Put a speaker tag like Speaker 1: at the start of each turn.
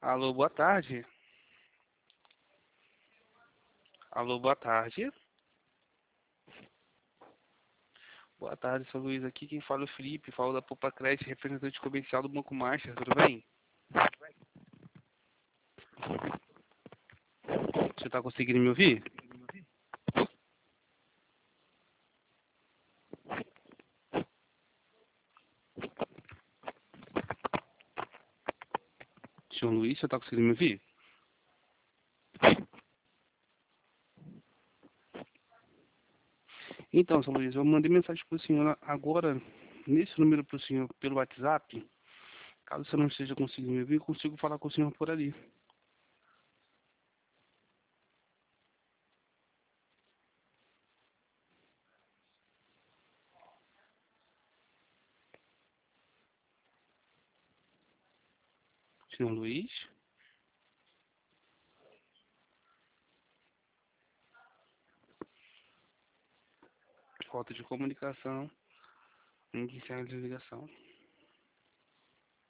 Speaker 1: Alô, boa tarde. Alô, boa tarde. Boa tarde, sou Luiz aqui. Quem fala é o Felipe, falo da Poupa Crédito, representante comercial do Banco Master, tudo bem? Você tá conseguindo me ouvir? Senhor Luiz, você tá conseguindo me ouvir? Então, senhor Luiz, eu mandei mensagem pro senhor agora, nesse número pro senhor, pelo WhatsApp. Caso você não esteja conseguindo me ouvir, eu consigo falar com o senhor por ali. Senhor Luiz? Falta de comunicação. Iniciar a desligação.